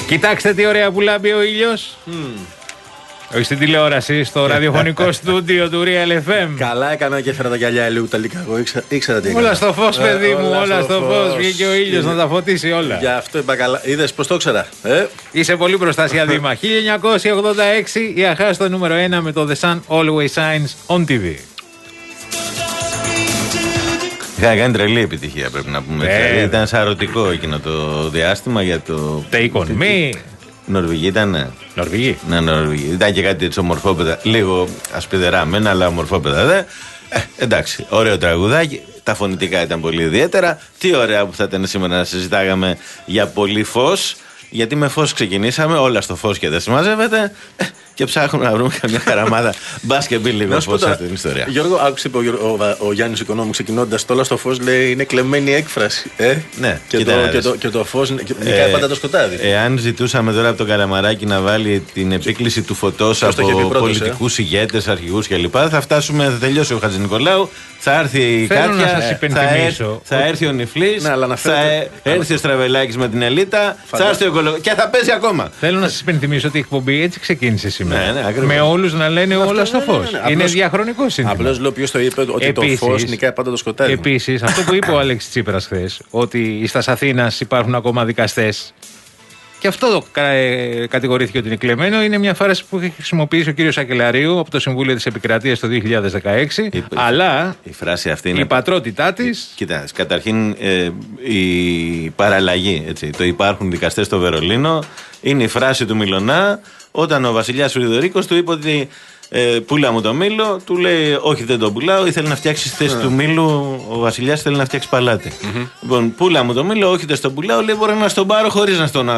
Κοιτάξτε τι ωραία που λάμπει ο ήλιος. Όχι στην τηλεόραση, στο ραδιοφωνικό στούντιο του Real FM. Καλά έκανα και έφερα τα γυαλιά λίγο τελικά. Εγώ ήξερα τι έκανα. Όλα στο φως, παιδί μου, όλα στο φως. Βγήκε ο ήλιος να τα φωτίσει όλα. Γι' αυτό είπα καλά. Είδες πως το ήξερα. Είσαι πολύ προστασία Δήμα. 1986 η Αχά στο νούμερο 1 με το The Sun Always Shines on TV. Είχα κάνει τρελή επιτυχία, πρέπει να πούμε. Ήταν σαρωτικό εκείνο το διάστημα για το. Take on me. Νορβηγοί ήταν. Νορβηγοί. Ναι, Νορβηγοί. Ήταν και κάτι έτσι ομορφόπεδα. Λίγο ασπιδερά μένα, αλλά ομορφόπεδα δε. Εντάξει, ωραίο τραγουδάκι. Τα φωνητικά ήταν πολύ ιδιαίτερα. Τι ωραία που θα ήταν σήμερα να συζητάγαμε για πολύ φως. Γιατί με φως ξεκινήσαμε, όλα στο φως και δεν συμμαζεύεται. Και ψάχνουμε να βρούμε καμιά χαραμάδα. Μπας και μπει λίγο φως σε αυτήν την ιστορία. Γιώργο, άκουσε ο Γιάννης Οικονόμου ξεκινώντας το όλα στο φως, λέει είναι κλεμμένη έκφραση. Ναι, και το φως νικάει πάντα το σκοτάδι. Εάν ζητούσαμε τώρα από τον Καραμαράκη να βάλει την επίκληση του φωτός από πολιτικούς ηγέτες, αρχηγούς κλπ., θα τελειώσει ο Χατζηνικολάου, θα έρθει η Κάτια, θα έρθει ο Νιφλής, θα έρθει ο Στραβελάκης με την Ελίτα, θα έρθει ο Οικολογικός και θα παίζει ακόμα. Θέλω να σας υπενθυμίσω ότι η εκπομπή έτσι ξεκίνησε σήμερα. Με όλους να λένε όλα στο φως. Είναι διαχρονικό σύνθημα. Απλώς λέω ποιος το είπε ότι το φως νικάει πάντα το σκοτάδι. Επίσης, αυτό που είπε ο Αλέξης Τσίπρας χθες, ότι στα Αθήνας υπάρχουν ακόμα δικαστές. Και αυτό κατηγορήθηκε ότι είναι κλεμμένο. Είναι μια φράση που έχει χρησιμοποιήσει ο κύριος Σακελαρίου από το Συμβούλιο της Επικρατείας το 2016. Αλλά η φράση αυτή είναι η πατρότητά της. Κοίτα, καταρχήν η παραλλαγή. Έτσι, το υπάρχουν δικαστές στο Βερολίνο. Είναι η φράση του Μιλωνά όταν ο βασιλιάς Φρυδωρίκος του είπε ότι πουλά μου το μήλο, του λέει όχι δεν το πουλάω, ήθελε να φτιάξει στη θέση του μήλου, ο βασιλιάς θέλει να φτιάξει παλάτι. Λοιπόν, πουλά μου το μήλο, όχι δεν στο πουλάω, λέει μπορώ να στον πάρω χωρίς να στον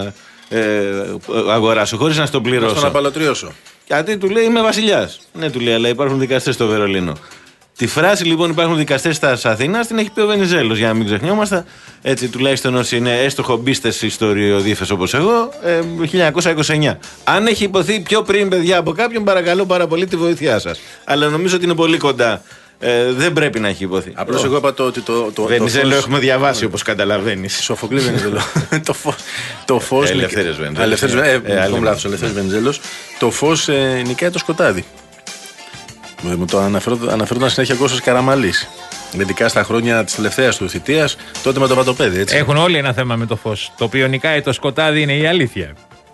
αγοράσω, χωρίς να στον πληρώσω. Να στον απαλωτριώσω. Γιατί του λέει είμαι βασιλιάς. Ναι, του λέει, αλλά υπάρχουν δικαστές στο Βερολίνο. Τη φράση λοιπόν υπάρχουν δικαστές στα Αθήνα την έχει πει ο Βενιζέλος, για να μην ξεχνιόμαστε. Έτσι, τουλάχιστον όσοι είναι έστω χομπίστες ιστοριοδίφες όπως εγώ, 1929. Αν έχει υποθεί πιο πριν, παιδιά, από κάποιον, παρακαλώ πάρα πολύ τη βοήθειά σας. Αλλά νομίζω ότι είναι πολύ κοντά. Δεν πρέπει να έχει υποθεί. Απλώς εγώ είπα ότι το Βενιζέλο έχουμε διαβάσει όπως καταλαβαίνεις. Σοφοκλή Βενιζέλο. Το φως. Ελευθέριος Βενιζέλος. Το φως νικάει το σκοτάδι. Μου το αναφερόταν συνέχεια Κώστας Καραμαλής. Ειδικά στα χρόνια της τελευταίας του θητείας, τότε με το Πατοπέδι. Έτσι. Έχουν όλοι ένα θέμα με το φως. Το οποίο νικάει το σκοτάδι είναι η αλήθεια.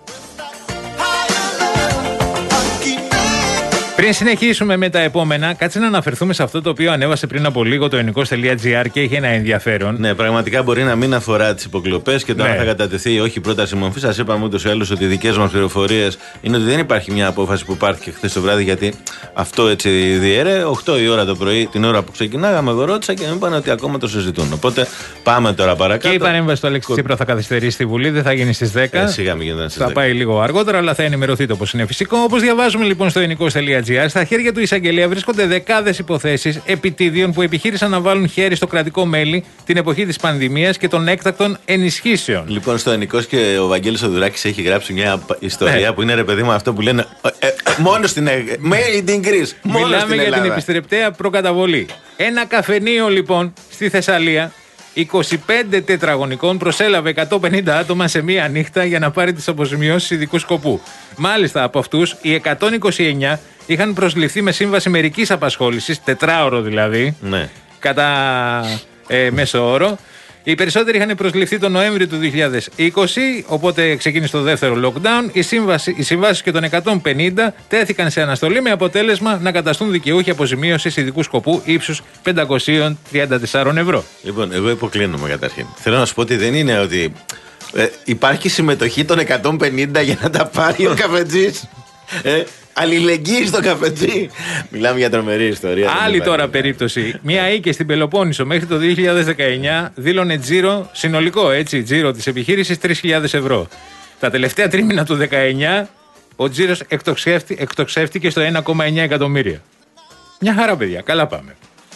Πριν συνεχίσουμε με τα επόμενα, κάτσε να αναφερθούμε σε αυτό το οποίο ανέβασε πριν από λίγο το ελληνικός.gr και έχει ένα ενδιαφέρον. Ναι, πραγματικά μπορεί να μην αφορά τις υποκλοπές και το αν θα κατατεθεί ή όχι πρόταση μορφή. Σας είπαμε ούτως ή άλλως ότι οι δικές μας πληροφορίες είναι ότι δεν υπάρχει μια απόφαση που πάρθηκε χθες το βράδυ, γιατί αυτό έτσι διέρε. 8 η ώρα το πρωί, την ώρα που ξεκινάγαμε, εγώ ρώτησα και μου είπαν ότι ακόμα το συζητούν. Οπότε πάμε τώρα παρακάτω. Και η παρέμβαση του Αλέξη Τσίπρα θα καθυστερήσει στη Βουλή, δεν θα γίνει στις 10. Σιγά μην γίνεται στις 10. Θα πάει λίγο αργότερα, αλλά θα ενημερωθείτε όπως είναι φυσικό. Όπως διαβάζουμε λοιπόν στο ελληνικός.gr. Στα χέρια του εισαγγελέα βρίσκονται δεκάδες υποθέσεις επιτίδιων που επιχείρησαν να βάλουν χέρι στο κρατικό μέλι την εποχή της πανδημίας και των έκτακτων ενισχύσεων. Λοιπόν, στο Ενικός και ο Βαγγέλης Οδουράκης έχει γράψει μια ιστορία που είναι ρε παιδί μου αυτό που λένε μόνο στην Made in Greece. Μιλάμε για την επιστρεπτέα προκαταβολή. Ένα καφενείο λοιπόν στη Θεσσαλία 25 τετραγωνικών προσέλαβε 150 άτομα σε μία νύχτα για να πάρει τις αποζημιώσεις ειδικού σκοπού. Μάλιστα από αυτούς οι 129 είχαν προσληφθεί με σύμβαση μερικής απασχόλησης, τετράωρο δηλαδή, ναι, κατά μέσο όρο. Οι περισσότεροι είχαν προσληφθεί τον Νοέμβριο του 2020, οπότε ξεκίνησε το δεύτερο lockdown. Οι συμβάσεις και των 150 τέθηκαν σε αναστολή με αποτέλεσμα να καταστούν δικαιούχοι αποζημίωσης ειδικού σκοπού ύψους 534 ευρώ. Λοιπόν, εγώ υποκλίνομαι καταρχήν. Θέλω να σου πω ότι δεν είναι ότι υπάρχει συμμετοχή των 150 για να τα πάρει ο καφετζής. Αλληλεγγύη στο καφετζή. Μιλάμε για τρομερή ιστορία. Άλλη τώρα περίπτωση. Μία οίκη στην Πελοπόννησο μέχρι το 2019 δήλωνε τζίρο, συνολικό έτσι, τζίρο της επιχείρησης 3.000 ευρώ. Τα τελευταία τρίμηνα του 19 ο τζίρος εκτοξεύτηκε στο 1,9 εκατομμύρια. Μια χαρά, παιδιά. Καλά πάμε.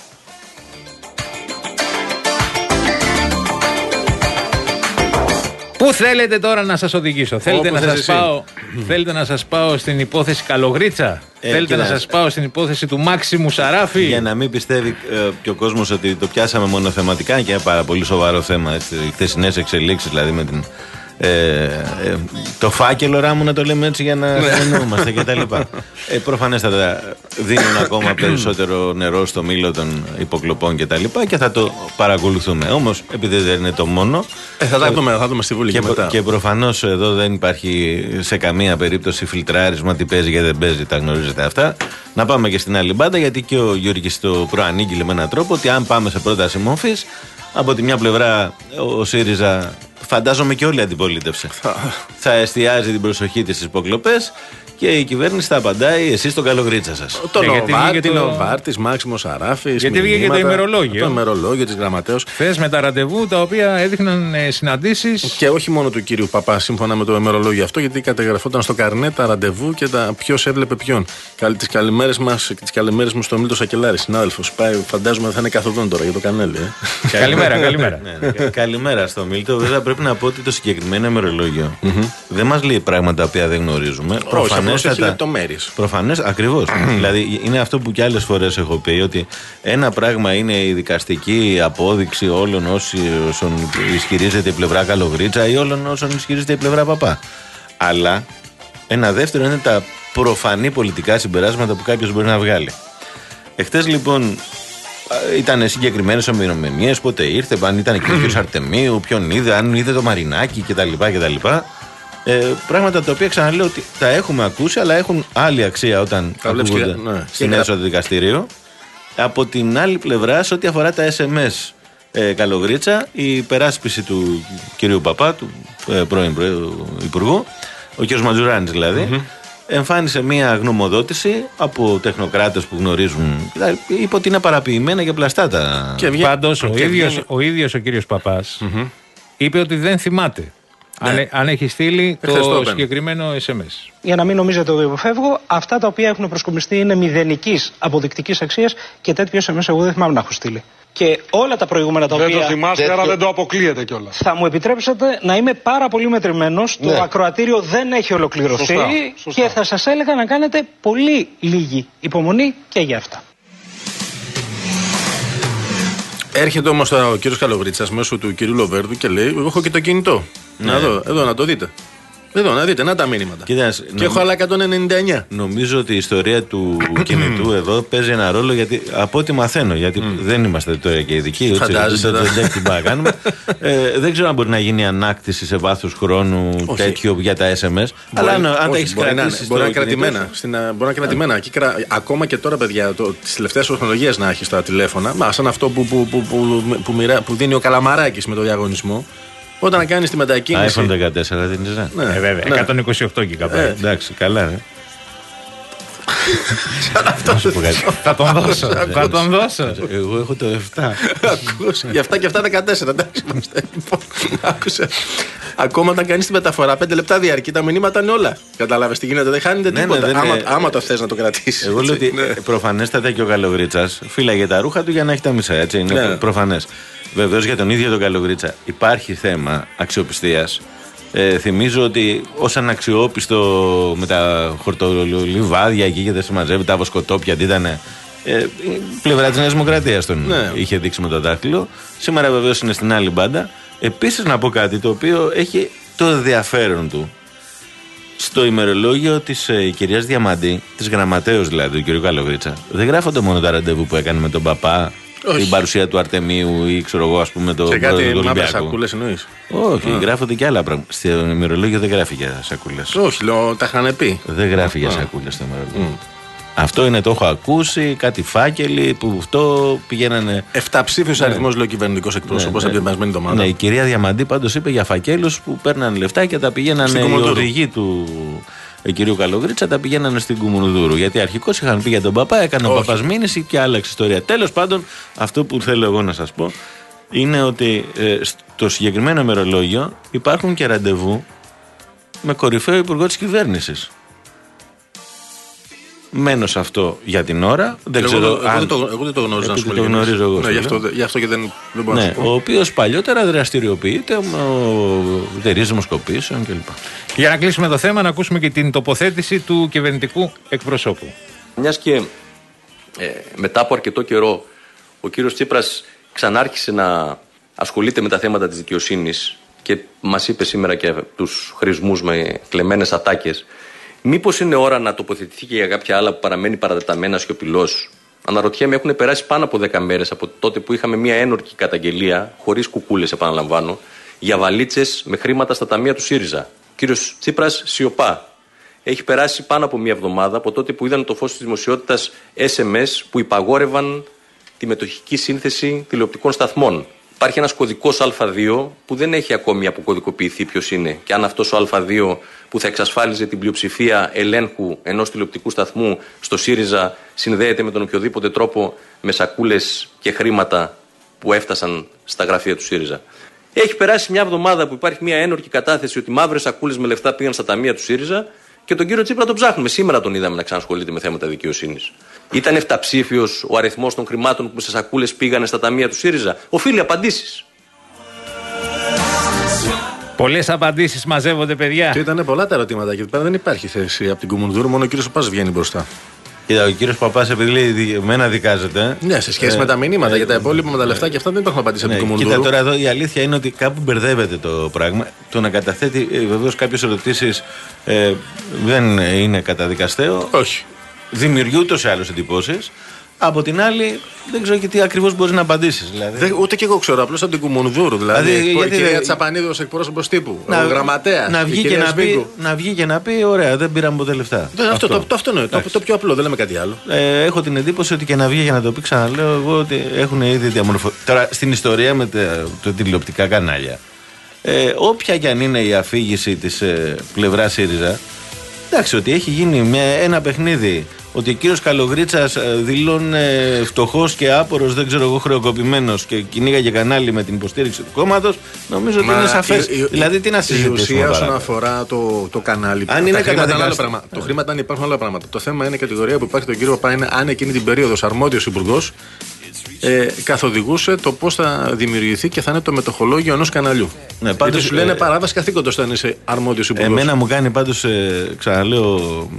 Πού θέλετε τώρα να σας οδηγήσω? Θέλετε να σας πάω στην υπόθεση Καλογρίτσα? Θέλετε να σας πάω στην υπόθεση του Μάξιμου Σαράφη? Για να μην πιστεύει και ο κόσμος ότι το πιάσαμε μονοθεματικά, και ένα πάρα πολύ σοβαρό θέμα, οι χθεσινές εξελίξεις δηλαδή με την το φάκελο ράμου, να το λέμε έτσι για να συνεννοούμαστε κτλ. Προφανέστατα δίνουν ακόμα περισσότερο νερό στο μήλο των υποκλοπών κτλ. Και θα το παρακολουθούμε. Όμως, επειδή δεν είναι το μόνο. Θα δούμε στη Βουλή και μετά. Και προφανώς εδώ δεν υπάρχει σε καμία περίπτωση φιλτράρισμα, τι παίζει και δεν παίζει, τα γνωρίζετε αυτά. Να πάμε και στην άλλη μπάντα, γιατί και ο Γιώργης το προανήγγειλε με έναν τρόπο ότι αν πάμε σε πρόταση μορφής, από τη μια πλευρά ο ΣΥΡΙΖΑ, φαντάζομαι και όλη η αντιπολίτευση, θα εστιάζει την προσοχή της στις υποκλοπές και η κυβέρνηση θα απαντάει εσείς στον Καλογρίτσα σας. Τον Νοβάρτης, Μάξιμο Σαράφης. Γιατί βγήκε το ημερολόγιο. Το ημερολόγιο της Γραμματέως. Χθες με τα ραντεβού τα οποία έδειχναν συναντήσεις. Και όχι μόνο του κύριου Παπά, σύμφωνα με το ημερολόγιο αυτό, γιατί καταγραφόταν στο καρνέ τα ραντεβού και ποιος έβλεπε ποιον. Τις καλημέρες μας και τις καλημέρες μου στο Μίλτο Σακελάρη, συνάδελφος. Φαντάζομαι θα είναι καθοδόν τώρα για το κανέλι. Καλημέρα. Καλημέρα στο Μίλτο. Βέβαια πρέπει να πω ότι το συγκεκριμένο ημερολόγιο δεν μας λέει πράγματα τα οποία δεν γνωρίζουμε. Προφανές, ακριβώς. Δηλαδή είναι αυτό που κι άλλες φορές έχω πει, ότι ένα πράγμα είναι η δικαστική απόδειξη όλων όσων ισχυρίζεται η πλευρά Καλογρίτσα ή όλων όσων ισχυρίζεται η πλευρά Παπά. Αλλά ένα δεύτερο είναι τα προφανή πολιτικά συμπεράσματα που κάποιος μπορεί να βγάλει. Εχθές λοιπόν ήταν συγκεκριμένες ημερομηνίες, πότε ήρθε, αν ήταν και ο κ. Αρτεμίου, ποιον είδε, αν είδε το Μαρινάκι κτλ. Πράγματα τα οποία ξαναλέω ότι τα έχουμε ακούσει, αλλά έχουν άλλη αξία όταν ακούγονται στην αίθουσα του δικαστηρίου. Από την άλλη πλευρά, σε ό,τι αφορά τα SMS Καλογρίτσα, η υπεράσπιση του κυρίου Παπά, του πρώην Υπουργού, ο κ. Ματζουράνης δηλαδή, εμφάνισε μία γνωμοδότηση από τεχνοκράτες που γνωρίζουν. Είπε ότι είναι παραποιημένα και πλαστά τα. Πάντως ο ίδιος ο κύριος Παπάς είπε ότι δεν θυμάται. Αν έχει στείλει το συγκεκριμένο SMS. Για να μην νομίζετε ότι υποφεύγω, αυτά τα οποία έχουν προσκομιστεί είναι μηδενικής αποδεικτικής αξίας και τέτοιο SMS εγώ δεν θυμάμαι να έχω στείλει. Και όλα τα προηγούμενα τα οποία. Δεν το θυμάστε, άρα δεν το αποκλείεται κιόλας. Θα μου επιτρέψετε να είμαι πάρα πολύ μετρημένος. Το ακροατήριο δεν έχει ολοκληρωθεί. Σωστά. Και θα σας έλεγα να κάνετε πολύ λίγη υπομονή και για αυτά. Έρχεται όμως ο κύριος Καλογρίτσας μέσω του κυρίου Λοβέρδου και λέει: εγώ έχω και το κινητό. Να δω, εδώ να το δείτε. Εδώ να δείτε, να τα μήνυματα. Κοίτας, και έχω άλλα 199. Νομίζω ότι η ιστορία του κινητού εδώ παίζει ένα ρόλο, γιατί από ό,τι μαθαίνω, γιατί δεν είμαστε τώρα και ειδικοί, δεν ξέρω αν μπορεί να γίνει ανάκτηση σε βάθος χρόνου τέτοιο για τα SMS. Αλλά αν τα έχει κρατήσει. Μπορεί να είναι κρατημένα. Ακόμα και τώρα, παιδιά, τις τελευταίες τεχνολογίες να έχει στα τηλέφωνα, σαν αυτό που δίνει ο Καλαμαράκης με το διαγωνισμό. Όταν κάνεις τη μετακίνηση. iPhone 14 δίνεις, βέβαια. 128 και κάπου. Εντάξει, καλά, Θα τον δώσω. Εγώ έχω το 7. Γι' αυτά και αυτά 14. Εντάξει, άκουσε. Ακόμα όταν κάνεις τη μεταφορά, 5 λεπτά διαρκεί, τα μηνύματα είναι όλα. Καταλάβες τι γίνεται, δεν χάνεται τίποτα. Άμα το θες να το κρατήσεις. Εγώ λέω ότι προφανέστατα και ο Καλογρίτσας φύλαγε τα ρούχα του για να έχει τα μισά. Έτσι είναι προφανές. Βεβαίως για τον ίδιο τον Καλογρίτσα υπάρχει θέμα αξιοπιστίας. Θυμίζω ότι ως αναξιόπιστο με τα χορτολιβάδια εκεί και δεν συμμαζεύει, τα βοσκοτόπια, τι ήταν. Η πλευρά της Νέας Δημοκρατίας τον είχε δείξει με το δάχτυλο. Σήμερα βεβαίως είναι στην άλλη μπάντα. Επίσης να πω κάτι το οποίο έχει το ενδιαφέρον του. Στο ημερολόγιο της κυρίας Διαμαντή, της γραμματέως δηλαδή του κ. Καλογρίτσα, δεν γράφονται μόνο τα ραντεβού που έκανε με τον Παπά. Όχι. Την παρουσία του Αρτεμίου ή ξέρω εγώ, ας πούμε, το πρόεδρο του Ολυμπιακού. Σε κάτι σακούλες εννοείς? Όχι, γράφονται και άλλα πράγματα. Στο ημερολόγιο δεν γράφει για σακούλες. Όχι, λέω, τα είχαν πει. Δεν γράφει για σακούλες στο ημερολόγιο. Αυτό είναι, το έχω ακούσει, κάτι φάκελοι που αυτό πηγαίνανε. 7 ψήφιος αριθμός, λέει ο κυβερνητικός εκπρόσωπος από την περασμένη εβδομάδα. Ναι, η κυρία Διαμαντή πάντως είπε για φακέλους που παίρνανε λεφτά και τα πηγαίνανε οι οδηγοί του κυρίου Καλογρίτσα, τα πηγαίνανε στην Κουμουνουδούρου. Γιατί αρχικώς είχαν πει για τον Παπά, έκανε ο Παπάς μήνυση και άλλαξε ιστορία. Τέλος πάντων, αυτό που θέλω εγώ να σας πω είναι ότι στο συγκεκριμένο ημερολόγιο υπάρχουν και ραντεβού με κορυφαίο υπουργό της κυβέρνησης. Μένω σε αυτό για την ώρα. Δεν ξέρω εγώ δεν το γνωρίζω να σου πω. Το γνωρίζω εγώ. Ναι, γι' αυτό και δεν μπορώ να σου πω. Ο οποίος παλιότερα δραστηριοποιείται εταιρείες δημοσκοπήσεων κλπ. Για να κλείσουμε το θέμα, να ακούσουμε και την τοποθέτηση του κυβερνητικού εκπροσώπου. Μιας και μετά από αρκετό καιρό ο κύριος Τσίπρας ξανάρχισε να ασχολείται με τα θέματα της δικαιοσύνης και μας είπε σήμερα και τους χρησμούς με κλεμμένες ατάκες, μήπως είναι ώρα να τοποθετηθεί και για κάποια άλλα που παραμένει παρατεταμένα σιωπηλός? Αναρωτιέμαι, έχουν περάσει πάνω από 10 μέρες από τότε που είχαμε μια ένορκη καταγγελία, χωρίς κουκούλες επαναλαμβάνω, για βαλίτσες με χρήματα στα ταμεία του ΣΥΡΙΖΑ. Ο κύριος Τσίπρας σιωπά. Έχει περάσει πάνω από μια εβδομάδα από τότε που είδαν το φως της δημοσιότητας SMS που υπαγόρευαν τη μετοχική σύνθεση τηλεοπτικών σταθμών. Υπάρχει ένας κωδικός Α2 που δεν έχει ακόμη αποκωδικοποιηθεί ποιος είναι. Και αν αυτός ο Α2 που θα εξασφάλιζε την πλειοψηφία ελέγχου ενός τηλεοπτικού σταθμού στο ΣΥΡΙΖΑ συνδέεται με τον οποιοδήποτε τρόπο με σακούλες και χρήματα που έφτασαν στα γραφεία του ΣΥΡΙΖΑ. Έχει περάσει μια εβδομάδα που υπάρχει μια ένορκη κατάθεση ότι μαύρες σακούλες με λεφτά πήγαν στα ταμεία του ΣΥΡΙΖΑ και τον κύριο Τσίπρα τον ψάχνουμε. Σήμερα τον είδαμε να ξανασχολείται με θέματα δικαιοσύνης. Ήταν επταψήφιος ο αριθμός των χρημάτων που σε σακούλες πήγανε στα ταμεία του ΣΥΡΙΖΑ? Οφείλει απαντήσεις. Πολλές απαντήσεις μαζεύονται, παιδιά. Και ήταν πολλά τα ερωτήματα και πέρα δεν υπάρχει θέση από την Κουμουνδούρου, μόνο ο κύριος Παπάς βγαίνει μπροστά. Κοίτα, ο κύριος Παπάς, επειδή λέει εμένα δικάζεται. Ναι, σε σχέση με τα μηνύματα για τα υπόλοιπα με τα λεφτά και αυτά δεν υπάρχουν απαντήσει από την Κουμουνδούρου. Κοίτα, τώρα εδώ η αλήθεια είναι ότι κάπου μπερδεύεται το πράγμα. Το να καταθέτει βεβαίως κάποιες ερωτήσεις δεν είναι καταδικαστέο. Όχι. Δημιουργεί ούτως ή άλλως εντυπώσεις. Από την άλλη, δεν ξέρω και τι ακριβώς μπορείς να απαντήσεις. Δηλαδή. Ούτε και εγώ ξέρω, απλώς από την Κουμουνδούρου. Δηλαδή, η κυρία Τσαπανίδου ως εκπρόσωπος τύπου. Ο γραμματέας. Να βγει και να πει: ωραία, δεν πήραμε ποτέ λεφτά. Αυτό είναι το πιο απλό, δεν λέμε κάτι άλλο. Έχω την εντύπωση ότι και να βγει για να το πει, ξαναλέω εγώ, ότι έχουν ήδη διαμορφωθεί. Τώρα, στην ιστορία με τα τηλεοπτικά κανάλια, όποια κι αν είναι η αφήγηση της πλευράς ΣΥΡΙΖΑ, εντάξει, ότι έχει γίνει ένα παιχνίδι. Ότι ο κύριος Καλογρίτσας δηλώνει φτωχός και άπορος, δεν ξέρω εγώ, χρεοκοπημένος και κυνήγαγε κανάλι με την υποστήριξη του κόμματος, νομίζω ότι είναι σαφές. Δηλαδή, τι να συζητήσουμε. Η ουσία όσον αφορά το κανάλι. Αν είναι το χρήματα, αν υπάρχουν άλλα πράγματα. Το θέμα είναι η κατηγορία που υπάρχει τον κύριο Παπά, είναι αν εκείνη την περίοδο αρμόδιος υπουργός καθοδηγούσε το πώς θα δημιουργηθεί και θα είναι το μετοχολόγιο ενός καναλιού. Ναι, πάντως, γιατί σου λένε παράβαση καθήκοντος όταν είσαι αρμόδιος υπουργός. Εμένα μου κάνει πάντως, ξαναλέω.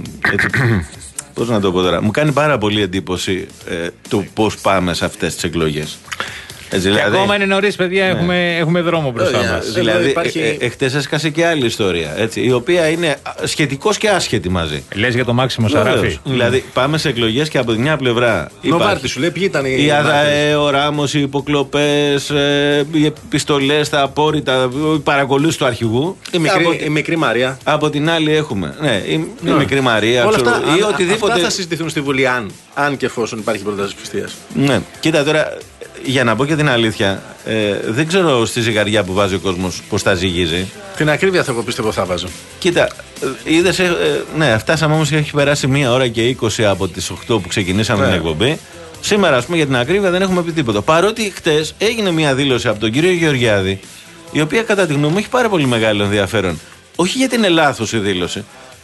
Πώς να το πω τώρα, μου κάνει πάρα πολύ εντύπωση το πώς πάμε σε αυτές τις εκλογές. Και ακόμα είναι νωρίς, παιδιά, έχουμε δρόμο μπροστά μας. Δηλαδή, εχθές έσκασε και άλλη ιστορία, έτσι, η οποία είναι σχετικώς και άσχετη μαζί. Λες για το Μάξιμο Σαράφη. Δηλαδή, πάμε σε εκλογές και από τη μια πλευρά. Νοβάρτη σου λέει, ποιοι ήταν η ΑΔΑΕ, ο Ράμος, οι υποκλοπές, οι επιστολές, τα απόρριτα, η παρακολούθηση του αρχηγού. Η μικρή Μαρία. Από την άλλη έχουμε. Ναι, η μικρή Μαρία. Όλα αυτά, ή οτιδήποτε. Αυτά θα συζητηθούν στη Βουλή, αν και εφόσον υπάρχει πρόταση πιστείας. Ναι, κοίτα τώρα. Για να πω και την αλήθεια, δεν ξέρω στη ζυγαριά που βάζει ο κόσμος πώς τα ζυγίζει. Την ακρίβεια θα εγώ πιστεύω θα βάζω. Κοίτα, είδες, ναι, φτάσαμε όμως και έχει περάσει 1 ώρα και 20 από τις 8 που ξεκινήσαμε την εκπομπή. Σήμερα, ας πούμε, για την ακρίβεια δεν έχουμε πει τίποτα. Παρότι χτες έγινε μια δήλωση από τον κύριο Γεωργιάδη, η οποία κατά τη γνώμη μου έχει πάρα πολύ μεγάλο ενδιαφέρον. Όχι γιατί είναι λάθος η δήλωση.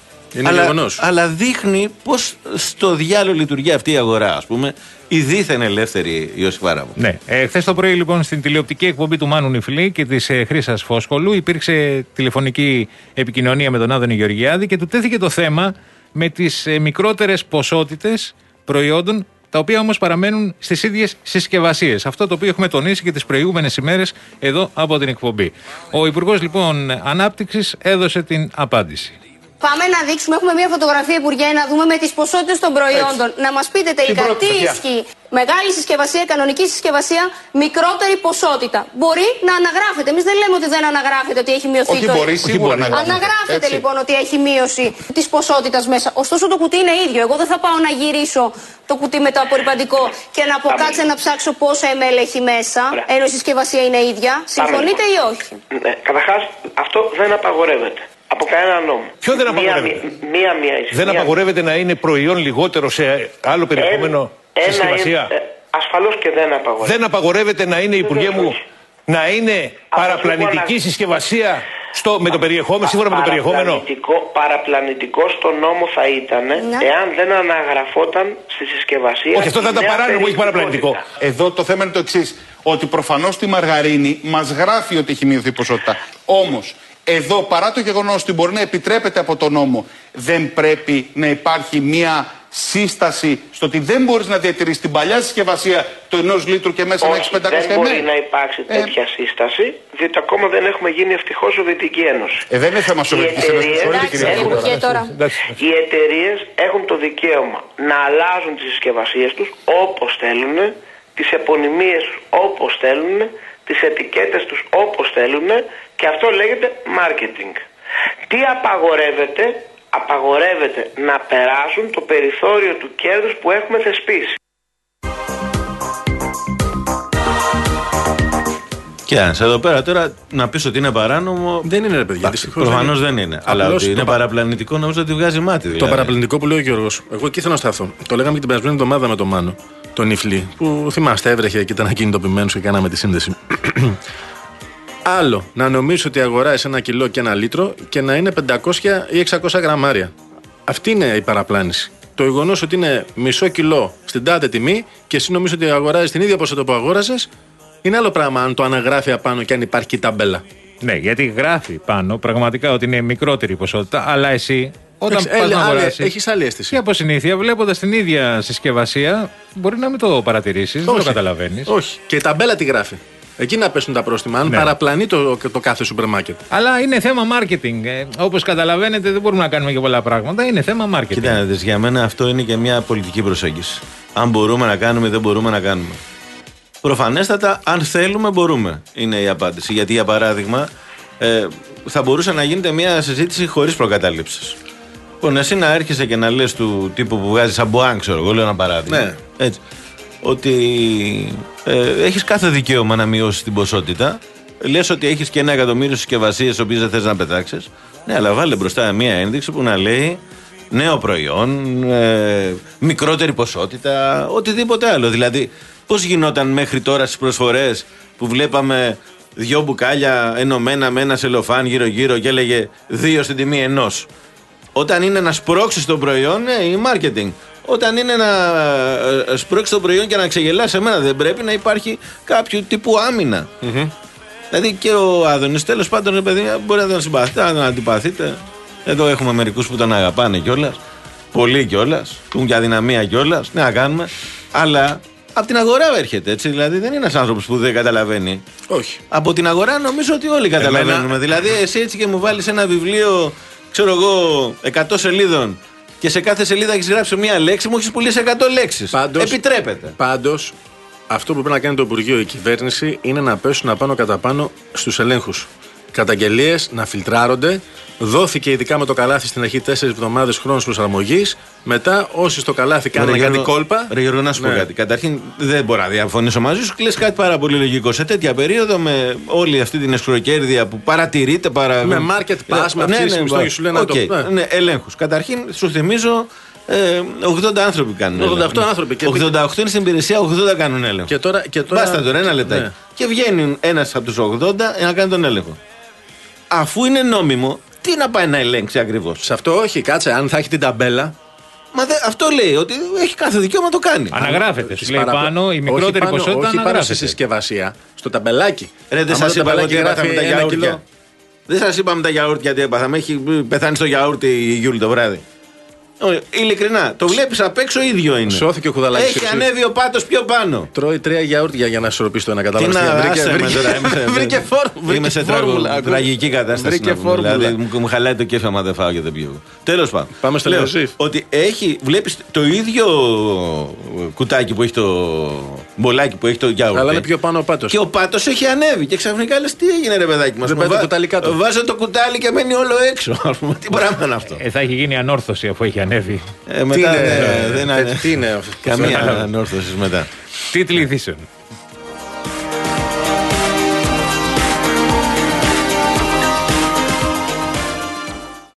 Αλλά δείχνει πώς στο διάλογο λειτουργεί αυτή η αγορά, ας πούμε, η δίθεν ελεύθερη Ιωσήφαρα μου. Ναι. Χθες το πρωί, λοιπόν, στην τηλεοπτική εκπομπή του Μάνου Νιφλή και της Χρύσας Φόσκολου υπήρξε τηλεφωνική επικοινωνία με τον Άδωνη Γεωργιάδη και του τέθηκε το θέμα με τις μικρότερες ποσότητες προϊόντων, τα οποία όμως παραμένουν στις ίδιες συσκευασίες. Αυτό το οποίο έχουμε τονίσει και τις προηγούμενες ημέρες εδώ από την εκπομπή. Ο Υπουργός, λοιπόν, Ανάπτυξης έδωσε την απάντηση. Πάμε να δείξουμε, έχουμε μια φωτογραφία, Υπουργέ, να δούμε με τις ποσότητες των προϊόντων. Να μας πείτε τελικά τι ισχύει. Μεγάλη συσκευασία, κανονική συσκευασία, μικρότερη ποσότητα. Μπορεί να αναγράφεται. Εμείς δεν λέμε ότι δεν αναγράφεται, ότι έχει μειωθεί το. Μπορεί, σίγουρα να αναγράφεται λοιπόν ότι έχει μείωση της ποσότητας μέσα. Ωστόσο το κουτί είναι ίδιο. Εγώ δεν θα πάω να γυρίσω το κουτί με το απορρυπαντικό και να πω κάτσε να ψάξω πόσα ml έχει μέσα, ενώ η συσκευασία είναι ίδια. Συμφωνείτε ή όχι? Ναι, καταρχάς αυτό δεν απαγορεύεται. Από κανένα νόμο. Ποιο δεν απαγορεύεται? Δεν απαγορεύεται να είναι προϊόν λιγότερο σε άλλο περιεχόμενο συσκευασία? Ασφαλώς και δεν απαγορεύεται. Δεν απαγορεύεται να είναι, Υπουργέ μου, να είναι παραπλανητική συσκευασία με το περιεχόμενο, σύμφωνα με το περιεχόμενο? Παραπλανητικό στο νόμο θα ήταν εάν δεν αναγραφόταν στη συσκευασία. Όχι, αυτό θα ήταν παράνομο, όχι παραπλανητικό. Εδώ το θέμα είναι το εξής. Ότι προφανώς τη μαργαρίνη μας γράφει ότι έχει μειωθεί η ποσότητα. Όμως, εδώ, παρά το γεγονός ότι μπορεί να επιτρέπεται από τον νόμο, δεν πρέπει να υπάρχει μια σύσταση στο ότι δεν μπορείς να διατηρήσεις την παλιά συσκευασία του 1 λίτρου και μέσα να έχεις 500 ml. Δεν μπορεί να υπάρξει τέτοια σύσταση, διότι ακόμα δεν έχουμε γίνει ευτυχώς Σοβιετική Ένωση. Δεν είναι θέμα Σοβιετικής Ένωσης. Οι εταιρείες έχουν το δικαίωμα να αλλάζουν τις συσκευασίες τους όπως θέλουν, τις επωνυμίες τους όπως θέλουν, τις ετικέτες τους όπως θέλουν, και αυτό λέγεται marketing. Τι απαγορεύεται? Απαγορεύεται να περάσουν το περιθώριο του κέρδους που έχουμε θεσπίσει. Και αν εδώ πέρα τώρα να πεις ότι είναι παράνομο. Δεν είναι, ρε παιδιά. Προφανώς δεν είναι. Αλλά ότι είναι παραπλανητικό, νομίζω ότι βγάζει μάτι. Δηλαδή. Το παραπλανητικό που λέει ο Γιώργος. Εγώ εκεί θέλω να σταθώ. Το λέγαμε και την περασμένη εβδομάδα με τον Μάνο, τον Ιφλή, που θυμάστε, έβρεχε και ήταν ακινητοποιημένος και κάναμε τη σύνδεση. Άλλο να νομίζεις ότι αγοράζεις 1 κιλό και 1 λίτρο και να είναι 500 ή 600 γραμμάρια. Αυτή είναι η παραπλάνηση. Το γεγονός ότι είναι μισό κιλό στην τάδε τιμή και εσύ νομίζεις ότι αγοράζεις την ίδια ποσότητα που αγόραζες, είναι άλλο πράγμα αν το αναγράφει απάνω και αν υπάρχει ταμπέλα. Ναι, γιατί γράφει πάνω πραγματικά ότι είναι μικρότερη ποσότητα, αλλά εσύ όταν πας να αγοράσεις, έχεις άλλη αίσθηση. Και από συνήθεια, βλέποντας την ίδια συσκευασία, μπορεί να μην το παρατηρήσεις, δεν το καταλαβαίνεις. Όχι. Και η ταμπέλα τι γράφει. Εκεί να πέσουν τα πρόστιμα, αν παραπλανεί το κάθε σούπερ μάρκετ. Αλλά είναι θέμα marketing. Όπως καταλαβαίνετε, δεν μπορούμε να κάνουμε και πολλά πράγματα. Είναι θέμα marketing. Κοιτάξτε, για μένα αυτό είναι και μια πολιτική προσέγγιση. Αν μπορούμε να κάνουμε ή δεν μπορούμε να κάνουμε. Προφανέστατα, αν θέλουμε, μπορούμε. Είναι η απάντηση. Γιατί, για παράδειγμα, θα μπορούσε να γίνεται μια συζήτηση χωρίς προκαταλήψεις. Λοιπόν, εσύ να έρχεσαι και να λες του τύπου που βγάζει σαμπουάν, ξέρω εγώ, λέω ένα παράδειγμα. Ναι. Έτσι. Ότι έχεις κάθε δικαίωμα να μειώσεις την ποσότητα. Λες ότι έχεις και 1 εκατομμύριο συσκευασίες τις οποίες δεν θες να πετάξεις. Ναι, αλλά βάλε μπροστά μια ένδειξη που να λέει νέο προϊόν, μικρότερη ποσότητα, οτιδήποτε άλλο. Δηλαδή, πώς γινόταν μέχρι τώρα στις προσφορές που βλέπαμε 2 μπουκάλια ενωμένα με ένα σελοφάν γύρω-γύρω και έλεγε 2 στην τιμή 1. Όταν είναι να σπρώξεις το προϊόν, ναι, η marketing. Όταν είναι να σπρώξεις το προϊόν και να ξεγελάσει εμένα, δεν πρέπει να υπάρχει κάποιο τύπου άμυνα. Δηλαδή και ο Άδωνης, τέλος πάντων, παιδί, μπορεί να τον συμπαθείτε, να αντιπαθείτε. Εδώ έχουμε μερικούς που τον αγαπάνε κιόλας. Πολύ κιόλας. Που έχουν και αδυναμία κιόλας. Ναι, να κάνουμε. Αλλά από την αγορά έρχεται, έτσι. Δηλαδή δεν είναι ένας άνθρωπος που δεν καταλαβαίνει. Όχι. Από την αγορά νομίζω ότι όλοι καταλαβαίνουμε. Δηλαδή, εσύ έτσι και μου βάλεις ένα βιβλίο, ξέρω εγώ, 100 σελίδων. Και σε κάθε σελίδα έχεις γράψει μία λέξη, μου έχεις πουλήσει 100 λέξεις. Επιτρέπεται. Πάντως, αυτό που πρέπει να κάνει το Υπουργείο, η κυβέρνηση, είναι να πέσουν απάνω κατά πάνω στους ελέγχους. Καταγγελίες να φιλτράρονται. Δόθηκε ειδικά με το καλάθι στην αρχή 4 εβδομάδες χρόνος προσαρμογής. Μετά, όσοι στο καλάθι κάνουν κάτι κόλπα. Ρε Γιώργο, να σου πω κάτι. Καταρχήν, δεν μπορώ να διαφωνήσω μαζί σου. Λες κάτι πάρα πολύ λογικό. Σε τέτοια περίοδο, με όλη αυτή την εσχροκέρδεια που παρατηρείται. Με market pass, με αυξήσεις μισθών, σου λένε ναι, ελέγχους. Καταρχήν, σου θυμίζω. 80 άνθρωποι κάνουν 88 άνθρωποι. 88 είναι στην υπηρεσία, 80 κάνουν έλεγχο. Και τώρα... Μπάστα τώρα, ένα λεπτάκι. Ναι. Και βγαίνει ένας από τους 80 να κάνει τον έλεγχο. Αφού είναι νόμιμο, τι να πάει να ελέγξει ακριβώς? Σε αυτό όχι, κάτσε, αν θα έχει την ταμπέλα. Μα αυτό λέει, ότι έχει κάθε δικαίωμα να το κάνει. Αναγράφεται. Σου λέει πάνω η μικρότερη ποσότητα. Όχι πάνω στη συσκευασία, στο ταμπελάκι. Ρε, δεν σας είπα ότι έπαθαμε τα γιαούρτια. Δεν σας είπαμε τα γιαούρτια τι έπαθαμε. Έχει πεθάνει στο γιαούρτι η Γιούλη το βράδυ. Ειλικρινά, το βλέπεις απ' έξω ίδιο είναι. Σώθηκε ο Χουδαλάκης. Έχει ανέβει ο πάτος πιο πάνω. Τρώει 3 γιαούρτια για να ισορροπήσει το ένα, κατάλαβες. Βρήκε φόρμουλα. Είμαι σε τραγική κατάσταση. Δηλαδή μου χαλάει το κέφι άμα δεν φάω και δεν πιω. Τέλος πάντων. Πάμε στο Λεωσίφ. Ότι βλέπεις το ίδιο κουτάκι που έχει το μπολάκι που έχει το γιαούρτι. Αλλά είναι πιο πάνω ο πάτος. Και ο πάτος έχει ανέβει. Και ξαφνικά λες τι έγινε ρε παιδάκι μας. Βάζω το κουτάλι και μένει όλο έξω. Τι πράγμα είναι αυτό. Θα έχει γίνει ανόρθωση αφού έχει ανέβει. Μετά δεν είναι καμία ανόρθωση μετά. Τίτλοι ειδήσεων.